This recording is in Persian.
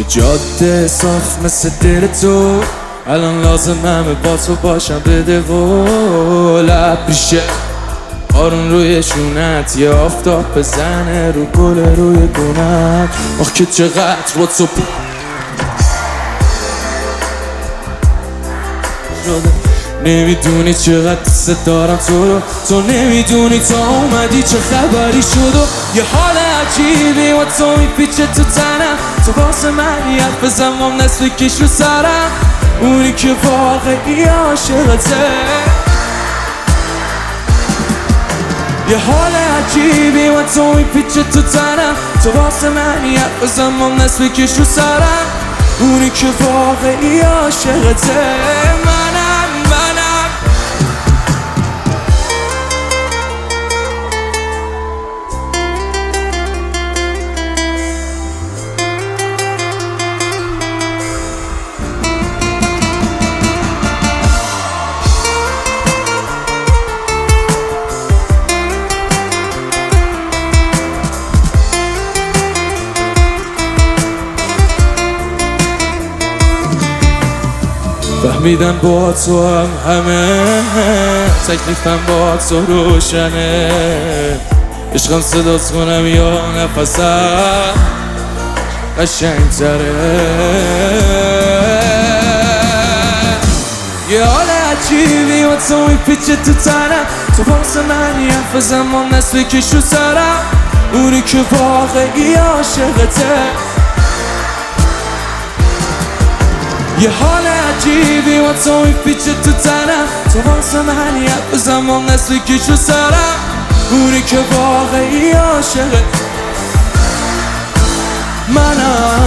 جاده صاف مثل دل تو، الان لازم همه با تو باشم. بده و لب ریشه آرون روی شونت، یه آفتاب بزنه رو گل روی گونت. آخ که چقدر با تو شده، نمیدونی چقدر دوست دارم تو رو. تو نمیدونی تا اومدی چه خبری شد و یه حال عجیبی و تو میپیچه تو تنم. تو واسه من یه حرف بزنم نصف کش رو سرم، اونی که واقعی عاشقته. یه حال عجیبی و تو میپیچه تو تنم. تو واسه من یه حرف بزنم نصف کش رو سرم، اونی که واقعی عاشقته. فهمیدن با تو همه تکلیفم با تو روشنه. عشقم صدات کنم یا نفسم قشنگ تره. یه حال عجیبی و تو میپیچه تو تنم. تو واسه من یه حرف بزنم نصف کش رو سرم، اونی که واقعی عاشقته. یه حال عجیبی و تو میپیچه تو تنم. تو واسه من یه حرف بزنم نصف کش رو سرم، اونی که واقعی عاشقه منم.